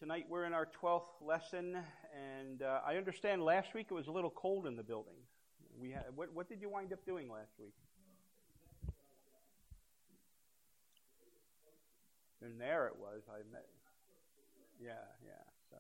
Tonight we're in our 12th lesson, and I understand last week it was a little cold in the building. What did you wind up doing last week? And there it was. Yeah. So,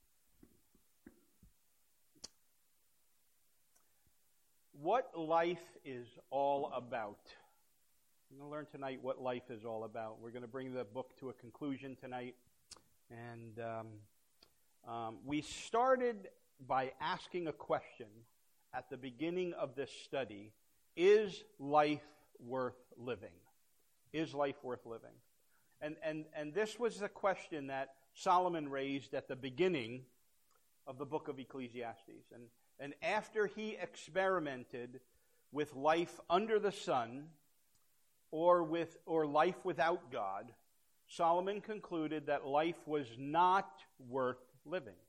what life is all about. We're going to learn tonight what life is all about. We're going to bring the book to a conclusion tonight. And we started by asking a question at the beginning of this study: is life worth living? Is life worth living? And this was the question that Solomon raised at the beginning of the book of Ecclesiastes. And after he experimented with life under the sun, or life without God, Solomon concluded that life was not worth living.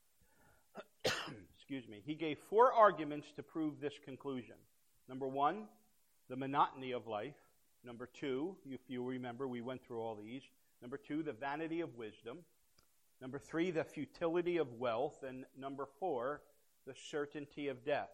Excuse me. He gave 4 arguments to prove this conclusion. Number 1, the monotony of life. Number 2, if you remember, we went through all these. Number 2, the vanity of wisdom. Number 3, the futility of wealth. And number 4, the certainty of death.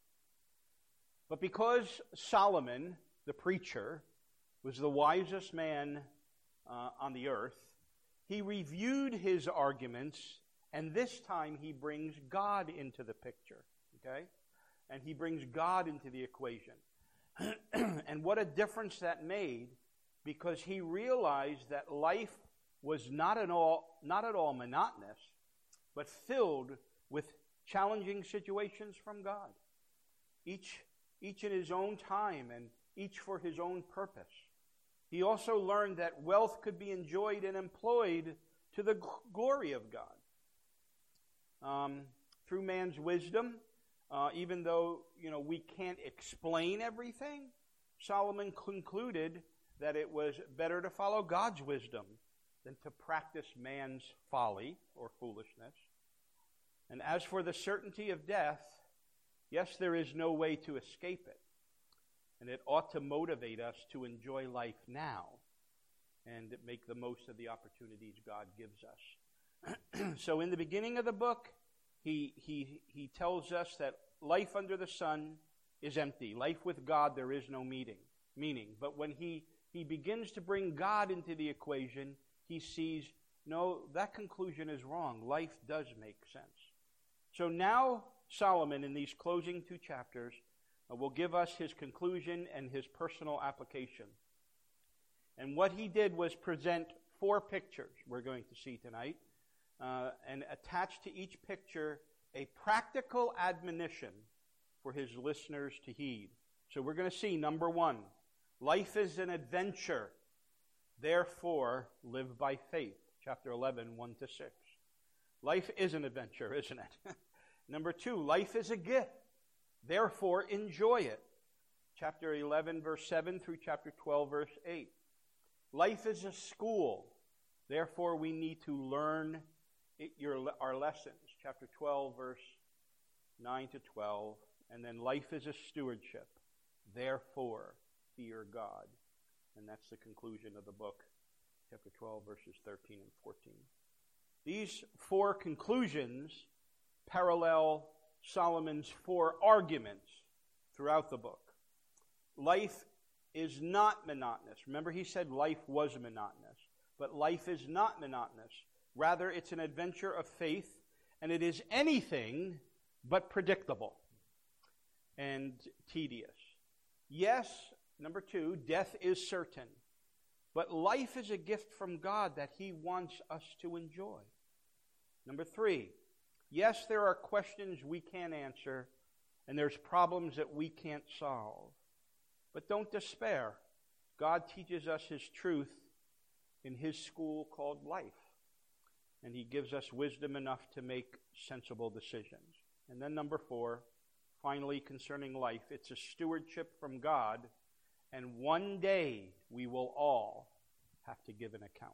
But because Solomon, the preacher, was the wisest man on the earth, he reviewed his arguments, and this time he brings God into the picture, okay? And he brings God into the equation. And what a difference that made, because he realized that life was not at all monotonous, but filled with challenging situations from God. Each in his own time, and each for his own purpose. He also learned that wealth could be enjoyed and employed to the glory of God. Through man's wisdom, even though we can't explain everything, Solomon concluded that it was better to follow God's wisdom than to practice man's folly or foolishness. And as for the certainty of death, yes, there is no way to escape it. And it ought to motivate us to enjoy life now and make the most of the opportunities God gives us. So in the beginning of the book, he tells us that life under the sun is empty. Life with God, there is no meaning. But when he begins to bring God into the equation, he sees, no, that conclusion is wrong. Life does make sense. So now Solomon, in these closing 2 chapters, will give us his conclusion and his personal application. And what he did was present 4 pictures we're going to see tonight, and attach to each picture a practical admonition for his listeners to heed. So we're going to see, number 1, life is an adventure, therefore live by faith. Chapter 11, 1-6. Life is an adventure, isn't it? Number 2, life is a gift. Therefore, enjoy it. Chapter 11, verse 7 through chapter 12, verse 8. Life is a school. Therefore, we need to learn our lessons. Chapter 12, verse 9 to 12. And then life is a stewardship. Therefore, fear God. And that's the conclusion of the book. Chapter 12, verses 13 and 14. These 4 conclusions parallel Solomon's 4 arguments throughout the book. Life is not monotonous. Remember, he said life was monotonous. But life is not monotonous. Rather, it's an adventure of faith, and it is anything but predictable and tedious. Yes, number 2, death is certain. But life is a gift from God that he wants us to enjoy. Number 3, yes, there are questions we can't answer, and there's problems that we can't solve. But don't despair. God teaches us his truth in his school called life. And he gives us wisdom enough to make sensible decisions. And then number 4, finally concerning life, it's a stewardship from God, and one day we will all have to give an account.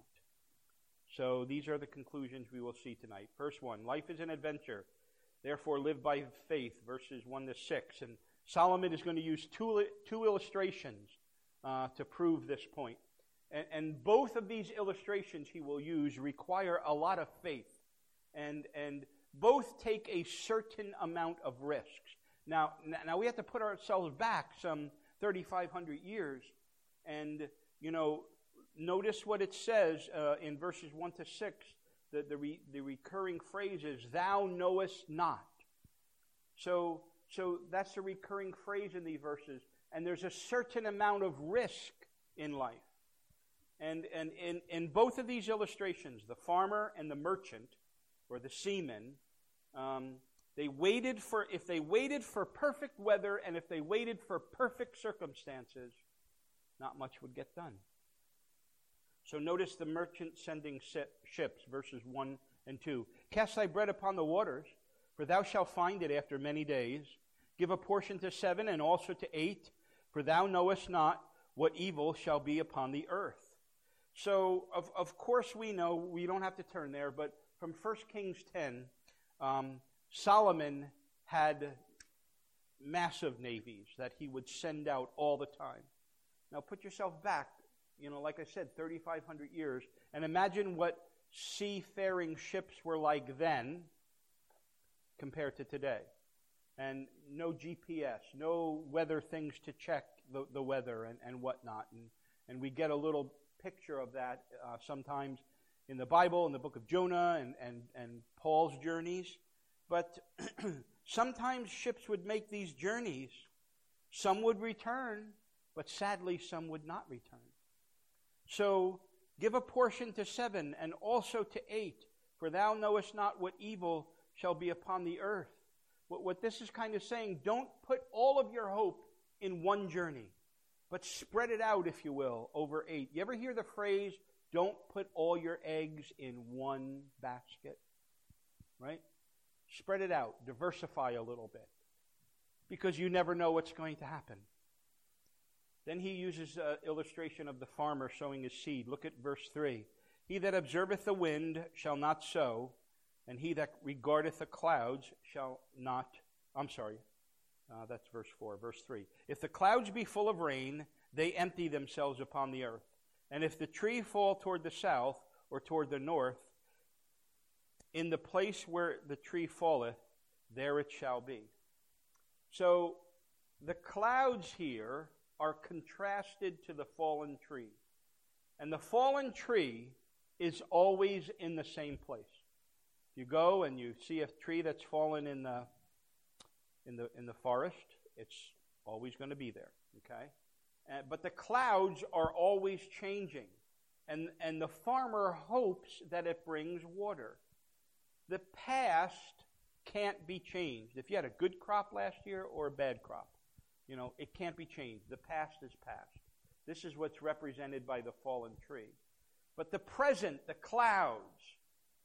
So these are the conclusions we will see tonight. First one, life is an adventure. Therefore, live by faith, verses 1-6. And Solomon is going to use two illustrations to prove this point. And both of these illustrations he will use require a lot of faith. and both take a certain amount of risks. Now we have to put ourselves back some 3,500 years, and notice what it says in verses 1 to 6. The recurring phrase is, "Thou knowest not." So that's the recurring phrase in these verses. And there's a certain amount of risk in life. And in both of these illustrations, the farmer and the merchant, or the seaman, if they waited for perfect weather and if they waited for perfect circumstances, not much would get done. So notice the merchant sending ships, verses 1 and 2. "Cast thy bread upon the waters, for thou shalt find it after many days. Give a portion to 7 and also to 8, for thou knowest not what evil shall be upon the earth." So, of course we know, we don't have to turn there, but from 1 Kings 10, Solomon had massive navies that he would send out all the time. Now put yourself back, like I said, 3,500 years, and imagine what seafaring ships were like then compared to today. And no GPS, no weather things to check the weather and whatnot. And we get a little picture of that sometimes in the Bible, in the book of Jonah and Paul's journeys. But sometimes ships would make these journeys. Some would return, but sadly some would not return. So give a portion to 7 and also to 8, for thou knowest not what evil shall be upon the earth. What this is kind of saying, don't put all of your hope in one journey, but spread it out, if you will, over 8. You ever hear the phrase, don't put all your eggs in one basket? Right? Spread it out. Diversify a little bit. Because you never know what's going to happen. Then he uses an illustration of the farmer sowing his seed. Look at verse 3. "He that observeth the wind shall not sow, and he that regardeth the clouds shall not..." That's verse 4. Verse 3. "If the clouds be full of rain, they empty themselves upon the earth. And if the tree fall toward the south or toward the north, in the place where the tree falleth, there it shall be." So the clouds here are contrasted to the fallen tree. And the fallen tree is always in the same place. You go and you see a tree that's fallen in the forest, it's always going to be there, okay? But the clouds are always changing. And the farmer hopes that it brings water. The past can't be changed. If you had a good crop last year or a bad crop, it can't be changed. The past is past. This is what's represented by the fallen tree. But the present, the clouds,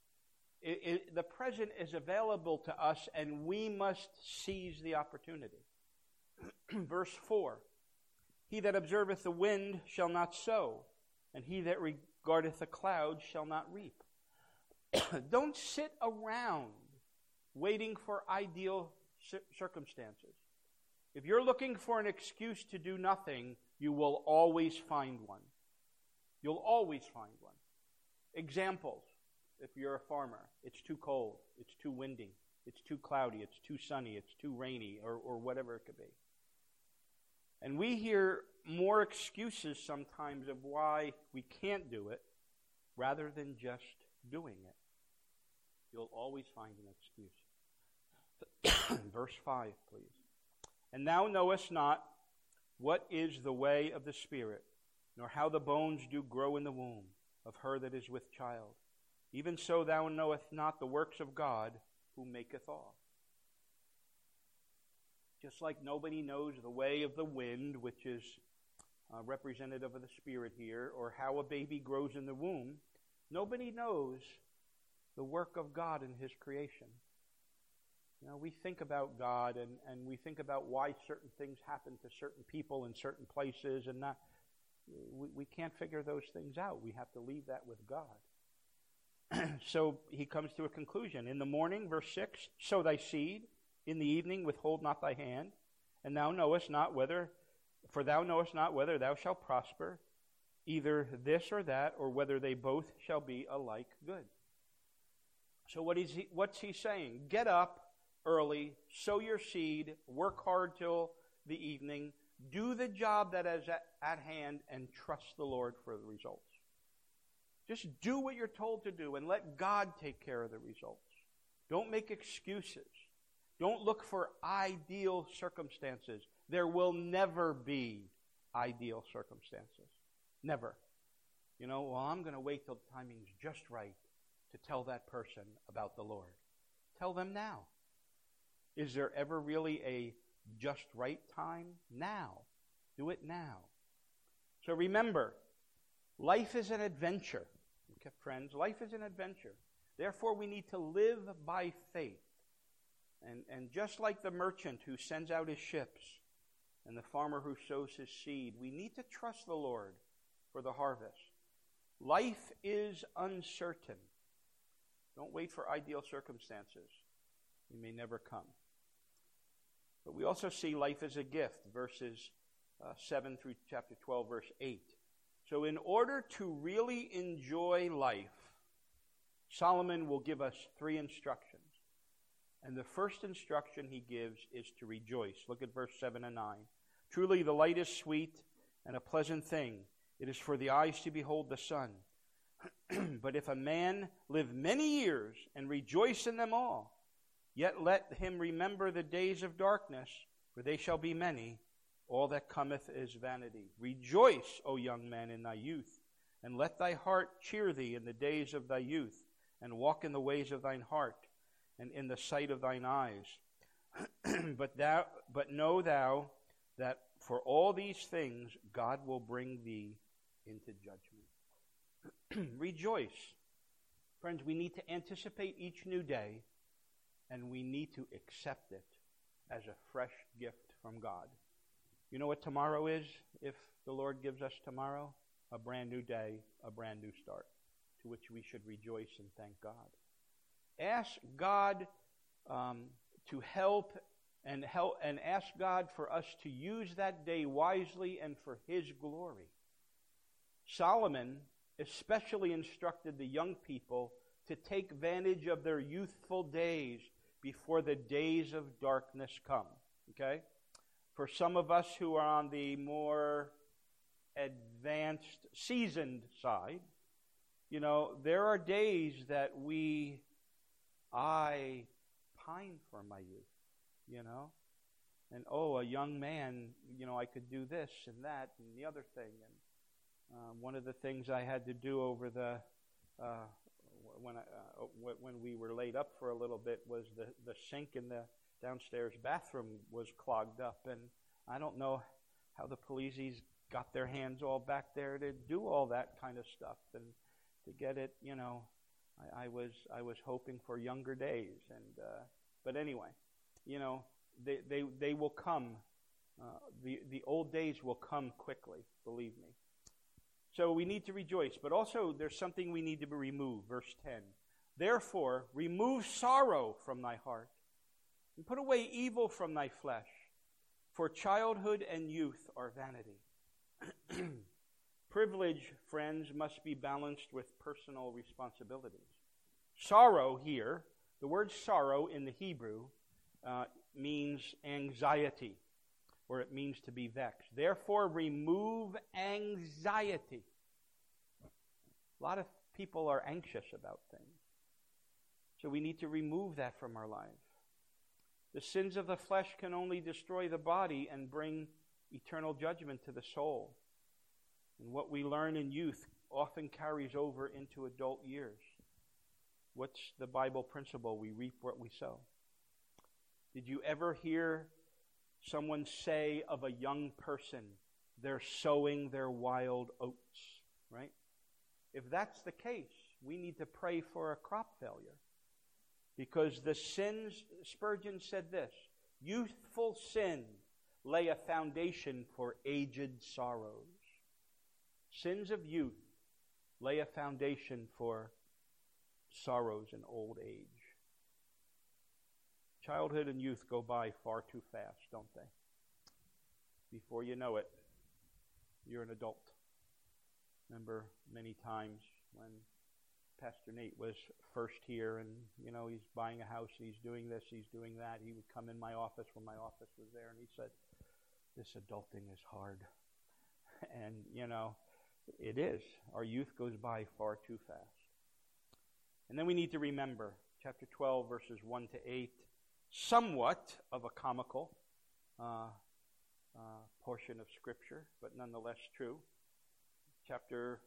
the present is available to us, and we must seize the opportunity. Verse 4, "He that observeth the wind shall not sow, and he that regardeth the clouds shall not reap." Don't sit around waiting for ideal circumstances. If you're looking for an excuse to do nothing, you will always find one. You'll always find one. Examples. If you're a farmer, it's too cold, it's too windy, it's too cloudy, it's too sunny, it's too rainy, or whatever it could be. And we hear more excuses sometimes of why we can't do it rather than just doing it. You'll always find an excuse. Verse 5, please. "And thou knowest not what is the way of the Spirit, nor how the bones do grow in the womb of her that is with child. Even so thou knowest not the works of God, who maketh all." Just like nobody knows the way of the wind, which is representative of the Spirit here, or how a baby grows in the womb, nobody knows the work of God in His creation. We think about God and we think about why certain things happen to certain people in certain places, and we can't figure those things out. We have to leave that with God. So he comes to a conclusion. "In the morning," verse 6, "sow thy seed, in the evening withhold not thy hand, and thou knowest not whether thou shalt prosper, either this or that, or whether they both shall be alike good." So what's he saying? Get up early, sow your seed, work hard till the evening, do the job that is at hand, and trust the Lord for the results. Just do what you're told to do and let God take care of the results. Don't make excuses. Don't look for ideal circumstances. There will never be ideal circumstances. Never. Well, I'm going to wait till the timing's just right to tell that person about the Lord. Tell them now. Is there ever really a just right time? Now. Do it now. So remember, life is an adventure. Okay, friends, life is an adventure. Therefore, we need to live by faith. And just like the merchant who sends out his ships and the farmer who sows his seed, we need to trust the Lord for the harvest. Life is uncertain. Don't wait for ideal circumstances. They may never come. But we also see life as a gift, verses 7 through chapter 12, verse 8. So in order to really enjoy life, Solomon will give us 3 instructions. And the first instruction he gives is to rejoice. Look at verse 7 and 9. Truly the light is sweet and a pleasant thing. It is for the eyes to behold the sun. But if a man live many years and rejoice in them all, yet let him remember the days of darkness, for they shall be many. All that cometh is vanity. Rejoice, O young man, in thy youth, and let thy heart cheer thee in the days of thy youth, and walk in the ways of thine heart, and in the sight of thine eyes. But know thou that for all these things God will bring thee into judgment. Rejoice. Friends, we need to anticipate each new day, and we need to accept it as a fresh gift from God. You know what tomorrow is, if the Lord gives us tomorrow? A brand new day, a brand new start, to which we should rejoice and thank God. Ask God to help and ask God for us to use that day wisely and for His glory. Solomon especially instructed the young people to take advantage of their youthful days before the days of darkness come. Okay? For some of us who are on the more advanced, seasoned side, there are days that I pine for my youth, And, a young man, I could do this and that and the other thing. And one of the things I had to do over when we were laid up for a little bit was the sink in the downstairs bathroom was clogged up. And I don't know how the policies got their hands all back there to do all that kind of stuff. And to get it, I was hoping for younger days. And but anyway, they will come. The old days will come quickly, believe me. So we need to rejoice, but also there's something we need to remove. Verse 10. Therefore, remove sorrow from thy heart, and put away evil from thy flesh, for childhood and youth are vanity. Privilege, friends, must be balanced with personal responsibilities. Sorrow here, the word sorrow in the Hebrew means anxiety, or it means to be vexed. Therefore, remove anxiety. A lot of people are anxious about things. So we need to remove that from our life. The sins of the flesh can only destroy the body and bring eternal judgment to the soul. And what we learn in youth often carries over into adult years. What's the Bible principle? We reap what we sow. Did you ever hear someone say of a young person, they're sowing their wild oats, right? If that's the case, we need to pray for a crop failure. Because the sins, Spurgeon said this, youthful sin lay a foundation for aged sorrows. Sins of youth lay a foundation for sorrows in old age. Childhood and youth go by far too fast, don't they? Before you know it, you're an adult. Remember many times when Pastor Nate was first here, and he's buying a house, and he's doing this, he's doing that. He would come in my office when my office was there, and he said, "This adulting is hard." And it is. Our youth goes by far too fast. And then we need to remember chapter 12, verses 1 to 8, somewhat of a comical portion of Scripture, but nonetheless true. Chapter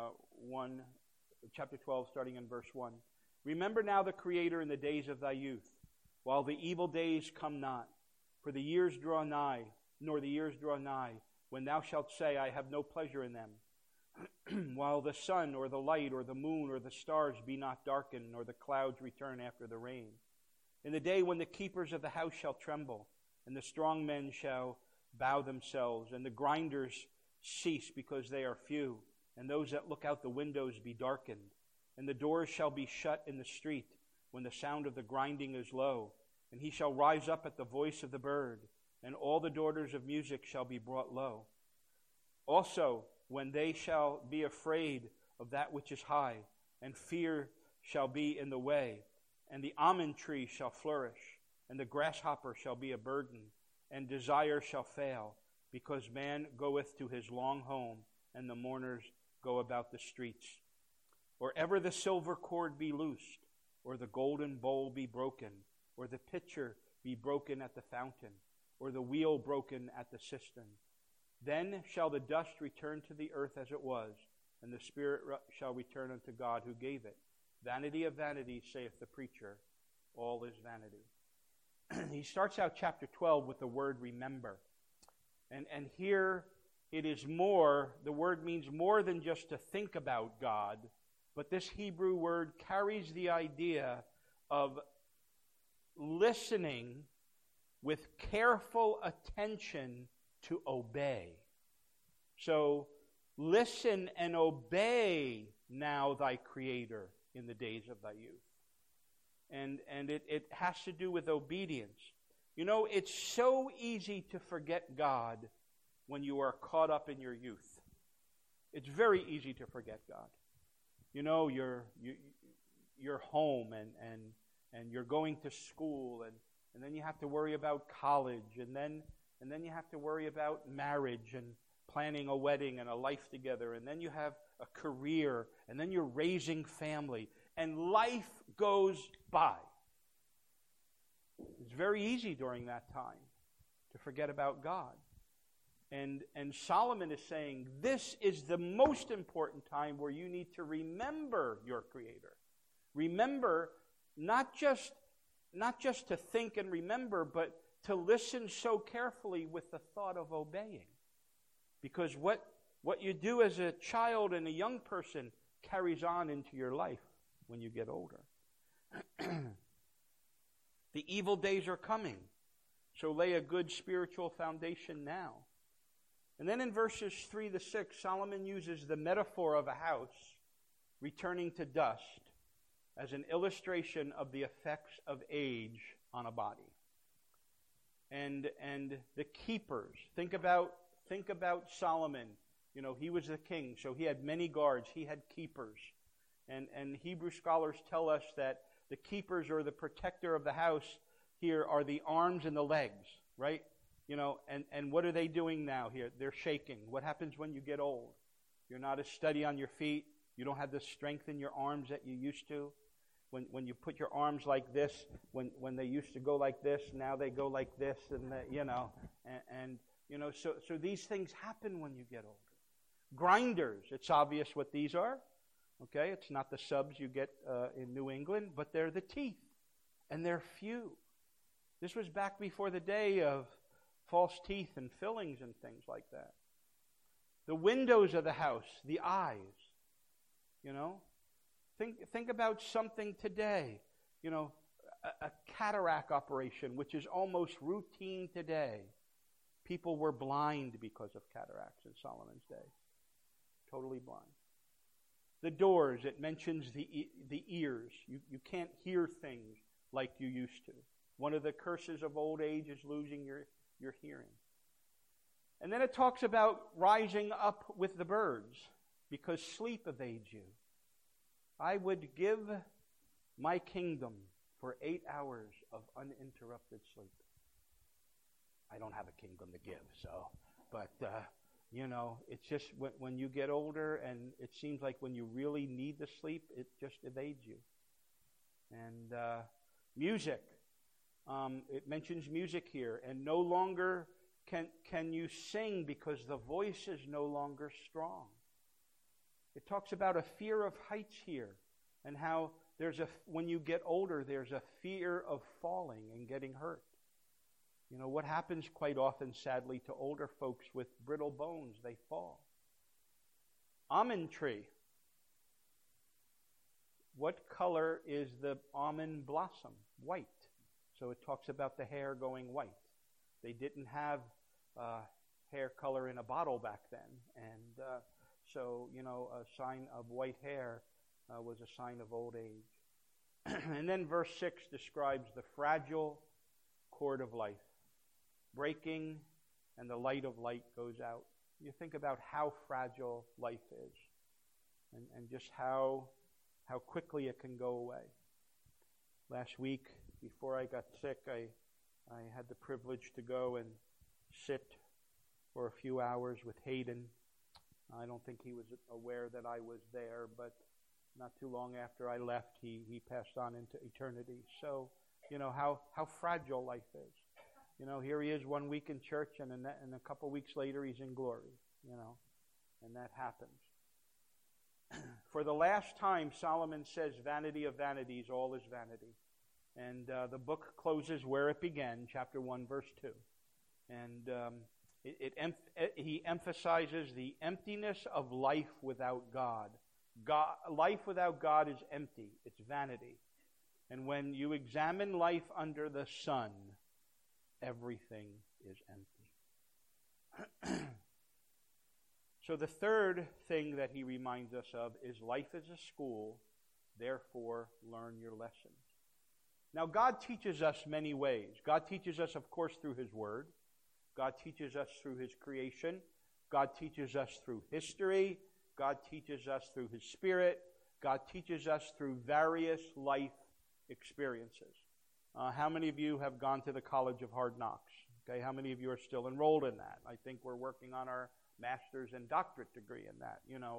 12, starting in verse 1. "Remember now the Creator in the days of thy youth, while the evil days come not. For the years draw nigh, nor the years draw nigh, when thou shalt say, I have no pleasure in them. While the sun, or the light, or the moon, or the stars be not darkened, nor the clouds return after the rain. In the day when the keepers of the house shall tremble, and the strong men shall bow themselves, and the grinders cease because they are few, and those that look out the windows be darkened. And the doors shall be shut in the street, when the sound of the grinding is low. And he shall rise up at the voice of the bird, and all the daughters of music shall be brought low. Also, when they shall be afraid of that which is high, and fear shall be in the way, and the almond tree shall flourish, and the grasshopper shall be a burden, and desire shall fail, because man goeth to his long home, and the mourners go about the streets. Or ever the silver cord be loosed, or the golden bowl be broken, or the pitcher be broken at the fountain, or the wheel broken at the cistern. Then shall the dust return to the earth as it was, and the spirit shall return unto God who gave it. Vanity of vanities, saith the preacher, all is vanity." He starts out chapter 12 with the word remember. And here it is more, the word means more than just to think about God, but this Hebrew word carries the idea of listening with careful attention to obey. So, listen and obey now thy Creator in the days of thy youth. And it has to do with obedience. It's so easy to forget God when you are caught up in your youth. It's very easy to forget God. You're home and you're going to school, and then you have to worry about college, and then you have to worry about marriage and planning a wedding and a life together, and then you have a career, and then you're raising family, and life goes by. It's very easy during that time to forget about God. And Solomon is saying this is the most important time where you need to remember your Creator. Remember, not just to think and remember, but to listen so carefully with the thought of obeying. Because what you do as a child and a young person carries on into your life when you get older. The evil days are coming, so lay a good spiritual foundation now. And then in verses 3 to 6, Solomon uses the metaphor of a house returning to dust as an illustration of the effects of age on a body. And the keepers, think about Solomon. He was the king, so he had many guards. He had keepers. And Hebrew scholars tell us that the keepers, or the protector of the house here, are the arms and the legs, right? And what are they doing now here? They're shaking. What happens when you get old? You're not as steady on your feet. You don't have the strength in your arms that you used to. When you put your arms like this, when they used to go like this, now they go like this, and so these things happen when you get older. Grinders, it's obvious what these are. Okay, it's not the subs you get in New England, but they're the teeth, and they're few. This was back before the day of false teeth and fillings and things like that. The windows of the house, the eyes. Think about something today. A cataract operation, which is almost routine today. People were blind because of cataracts in Solomon's day. Totally blind. The doors, it mentions the ears. You can't hear things like you used to. One of the curses of old age is losing your hearing. And then it talks about rising up with the birds, because sleep evades you. I would give my kingdom for 8 hours of uninterrupted sleep. I don't have a kingdom to give, but it's just when you get older, and it seems like when you really need the sleep, it just evades you. And music, it mentions music here, and no longer can you sing because the voice is no longer strong. It talks about a fear of heights here, and how when you get older, there's a fear of falling and getting hurt. You know, what happens quite often, sadly, to older folks with brittle bones? They fall. Almond tree. What color is the almond blossom? White. So it talks about the hair going white. They didn't have hair color in a bottle back then. And so, a sign of white hair was a sign of old age. And then verse 6 describes the fragile cord of life. Breaking, and the light of light goes out. You think about how fragile life is, and just how quickly it can go away. Last week, before I got sick, I had the privilege to go and sit for a few hours with Hayden. I don't think he was aware that I was there, but not too long after I left, he passed on into eternity. So, how fragile life is. Here he is 1 week in church, and a couple weeks later he's in glory, and that happens. For the last time, Solomon says, vanity of vanities, all is vanity. And the book closes where it began, chapter 1, verse 2. And he emphasizes the emptiness of life without God. Life without God is empty. It's vanity. And when you examine life under the sun, everything is empty. So the third thing that he reminds us of is life is a school, therefore learn your lessons. Now God teaches us many ways. God teaches us, of course, through His Word. God teaches us through His creation. God teaches us through history. God teaches us through His Spirit. God teaches us through various life experiences. How many of you have gone to the College of Hard Knocks? Okay, how many of you are still enrolled in that? I think we're working on our master's and doctorate degree in that,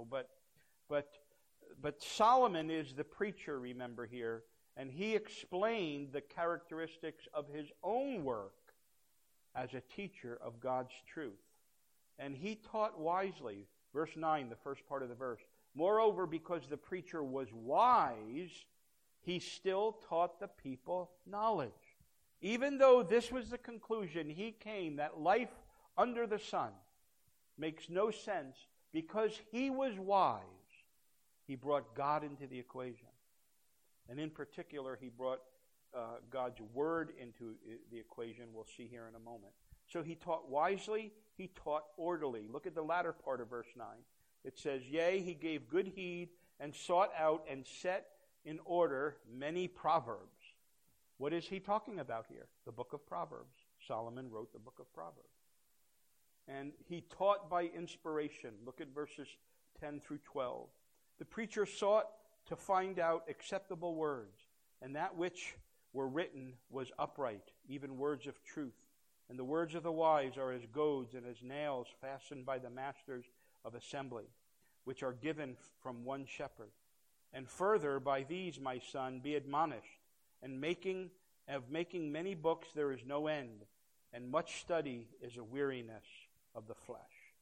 But Solomon is the preacher, remember here, and he explained the characteristics of his own work as a teacher of God's truth. And he taught wisely. Verse 9, the first part of the verse. Moreover, because the preacher was wise, he still taught the people knowledge. Even though this was the conclusion he came, that life under the sun makes no sense, because he was wise, he brought God into the equation. And in particular, he brought God's Word into the equation. We'll see here in a moment. So he taught wisely, he taught orderly. Look at the latter part of verse 9. It says, yea, he gave good heed and sought out and set in order many proverbs. What is he talking about here? The book of Proverbs. Solomon wrote the book of Proverbs. And he taught by inspiration. Look at verses 10 through 12. The preacher sought to find out acceptable words, and that which were written was upright, even words of truth. And the words of the wise are as goads and as nails fastened by the masters of assembly, which are given from one shepherd. And further, by these, my son, be admonished, and making many books there is no end, and much study is a weariness of the flesh.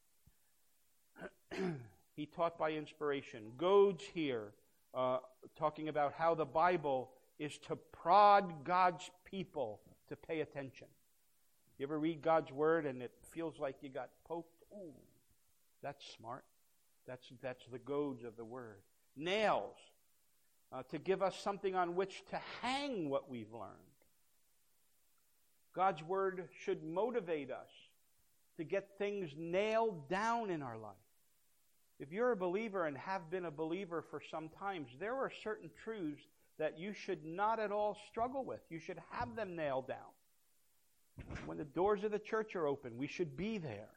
He taught by inspiration. Goads here, talking about how the Bible is to prod God's people to pay attention. You ever read God's Word and it feels like you got poked? Ooh, that's smart. That's the goads of the Word. Nails, to give us something on which to hang what we've learned. God's Word should motivate us to get things nailed down in our life. If you're a believer and have been a believer for some time, there are certain truths that you should not at all struggle with. You should have them nailed down. When the doors of the church are open, we should be there,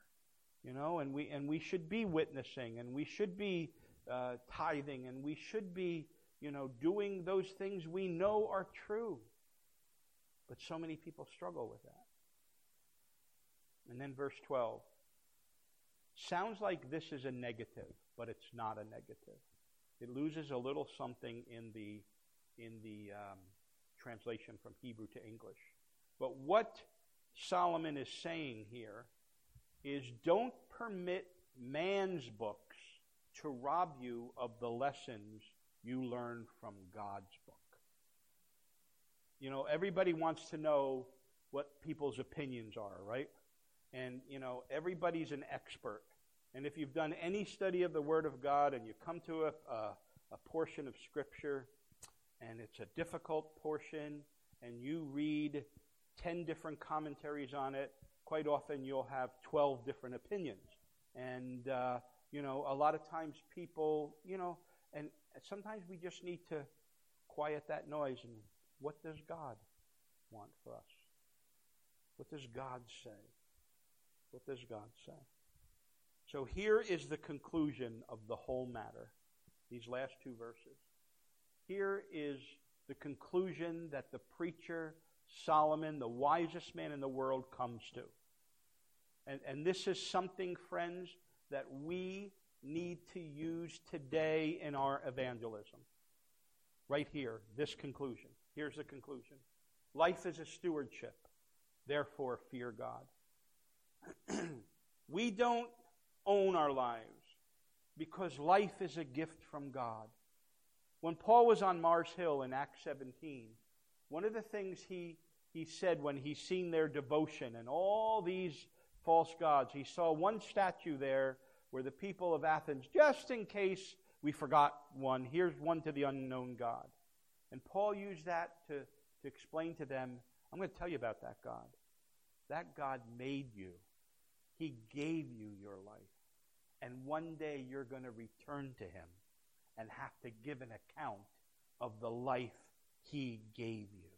and we should be witnessing, and we should be tithing, and we should be doing those things we know are true. But so many people struggle with that. And then verse 12. Sounds like this is a negative, but it's not a negative. It loses a little something in the translation from Hebrew to English. But what Solomon is saying here is don't permit man's books to rob you of the lessons you learn from God's book. Everybody wants to know what people's opinions are, right? And, everybody's an expert. And if you've done any study of the Word of God and you come to a portion of Scripture and it's a difficult portion and you read 10 different commentaries on it, quite often you'll have 12 different opinions. And, a lot of times people, and sometimes we just need to quiet that noise. And what does God want for us? What does God say? What does God say? So here is the conclusion of the whole matter, these last two verses. Here is the conclusion that the preacher Solomon, the wisest man in the world, comes to. And this is something, friends, that we need to use today in our evangelism. Right here, this conclusion. Here's the conclusion. Life is a stewardship. Therefore, fear God. We don't own our lives because life is a gift from God. When Paul was on Mars Hill in Acts 17, one of the things he said when he seen their devotion and all these false gods, he saw one statue there where the people of Athens, just in case we forgot one, here's one to the unknown God. And Paul used that to explain to them, I'm going to tell you about that God. That God made you. He gave you your life. And one day you're going to return to Him and have to give an account of the life He gave you.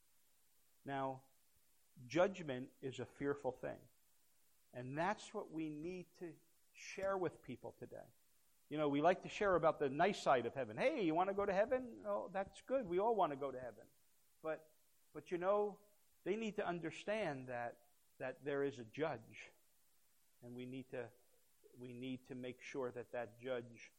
Now, judgment is a fearful thing. And that's what we need to share with people today. We like to share about the nice side of heaven. Hey, you want to go to heaven? Oh, that's good. We all want to go to heaven. But they need to understand that there is a judge. And we need to make sure that judge,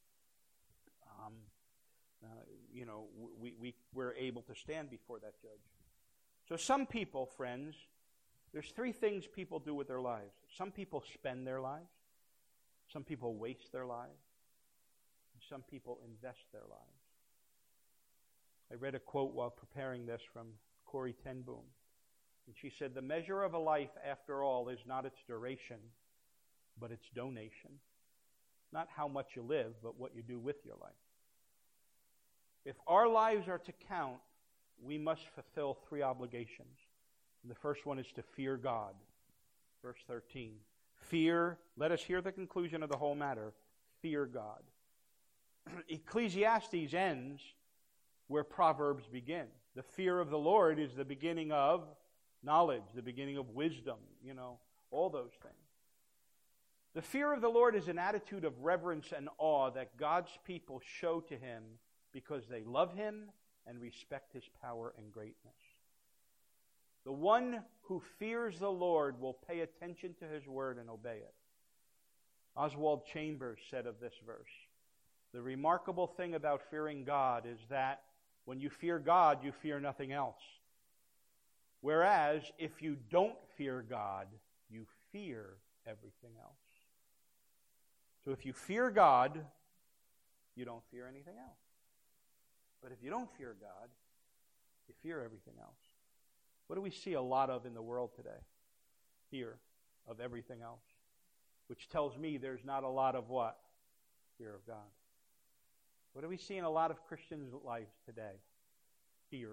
we're able to stand before that judge. So some people, friends, there's three things people do with their lives. Some people spend their lives. Some people waste their lives. And some people invest their lives. I read a quote while preparing this from Corrie ten Boom. And she said, the measure of a life, after all, is not its duration, but its donation. Not how much you live, but what you do with your life. If our lives are to count, we must fulfill three obligations. And the first one is to fear God. Verse 13. Fear, let us hear the conclusion of the whole matter. Fear God. Ecclesiastes ends where Proverbs begin. The fear of the Lord is the beginning of knowledge, the beginning of wisdom, all those things. The fear of the Lord is an attitude of reverence and awe that God's people show to Him because they love Him and respect His power and greatness. The one who fears the Lord will pay attention to His word and obey it. Oswald Chambers said of this verse, the remarkable thing about fearing God is that when you fear God, you fear nothing else. Whereas if you don't fear God, you fear everything else. So if you fear God, you don't fear anything else. But if you don't fear God, you fear everything else. What do we see a lot of in the world today? Fear of everything else. Which tells me there's not a lot of what? Fear of God. What do we see in a lot of Christians' lives today? Fear.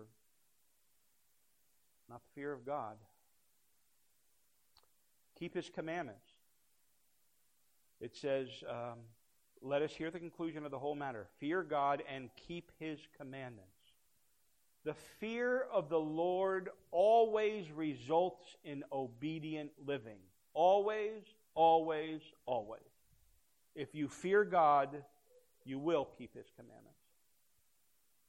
Not the fear of God. Keep His commandments. It says, let us hear the conclusion of the whole matter. Fear God and keep His commandments. The fear of the Lord always results in obedient living. Always, always, always. If you fear God, you will keep His commandments.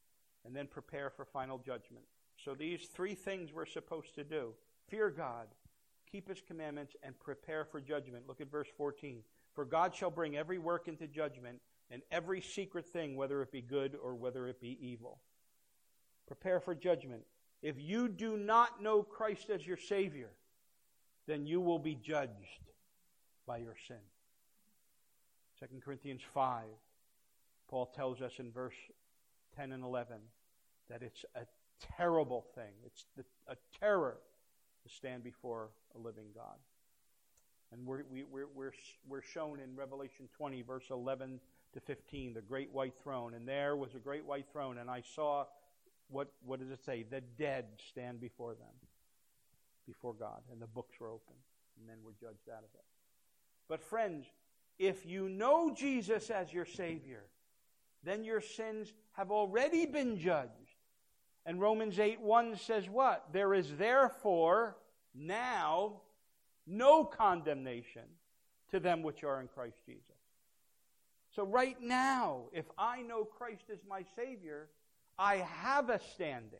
and then prepare for final judgment. So these three things we're supposed to do: fear God, keep His commandments, and prepare for judgment. Look at verse 14. For God shall bring every work into judgment, and every secret thing, whether it be good or whether it be evil. Prepare for judgment. If you do not know Christ as your Savior, then you will be judged by your sin. 2 Corinthians 5, Paul tells us in verse 10 and 11 that it's a terrible thing. It's a terror to stand before a living God. And we're shown in Revelation 20, verse 11 to 15, the great white throne. And there was a great white throne, and I saw, what does it say? The dead stand before them, before God. And the books were open, and men were judged out of it. But friends, if you know Jesus as your Savior, then your sins have already been judged. And Romans 8:1 says what? There is therefore now no condemnation to them which are in Christ Jesus. So right now, if I know Christ as my Savior, I have a standing.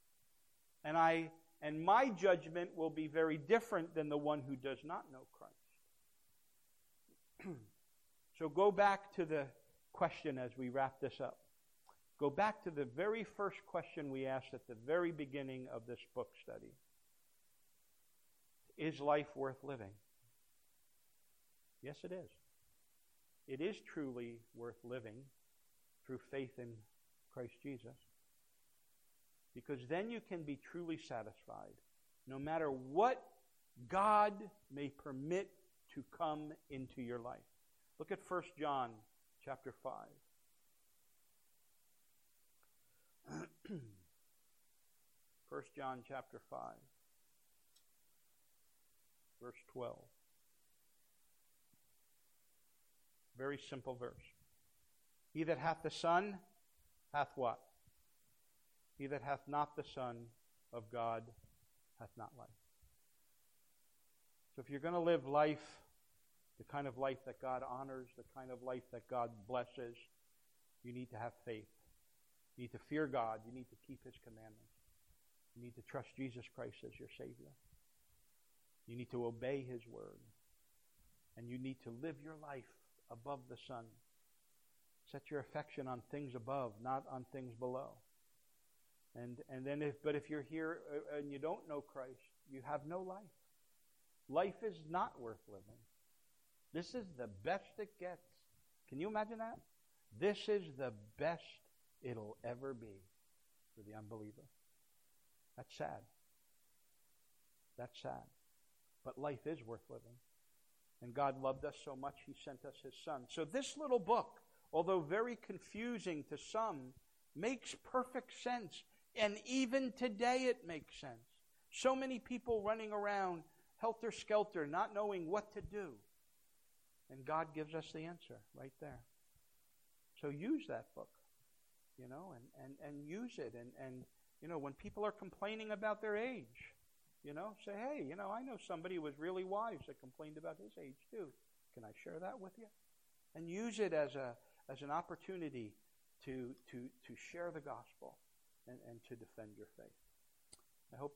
And my judgment will be very different than the one who does not know Christ. So go back to the question as we wrap this up. Go back to the very first question we asked at the very beginning of this book study. Is life worth living? Yes, it is. It is truly worth living through faith in Christ Jesus. Because then you can be truly satisfied, no matter what God may permit to come into your life. Look at 1 John chapter 5. 1 John chapter 5, verse 12. Very simple verse. He that hath the Son hath what? He that hath not the Son of God hath not life. So if you're going to live life, the kind of life that God honors, the kind of life that God blesses, you need to have faith. You need to fear God. You need to keep His commandments. You need to trust Jesus Christ as your Savior. You need to obey His word. And you need to live your life above the sun. Set your affection on things above, not on things below. And then if you're here and you don't know Christ, you have no life. Life is not worth living. This is the best it gets. Can you imagine that? This is the best it'll ever be for the unbeliever. That's sad. That's sad. But life is worth living. And God loved us so much, He sent us His Son. So this little book, although very confusing to some, makes perfect sense. And even today it makes sense. So many people running around helter-skelter, not knowing what to do. And God gives us the answer right there. So use that book, and use it. And when people are complaining about their age, say, hey, I know somebody who was really wise that complained about his age too. Can I share that with you? And use it as an opportunity to share the gospel and to defend your faith. I hope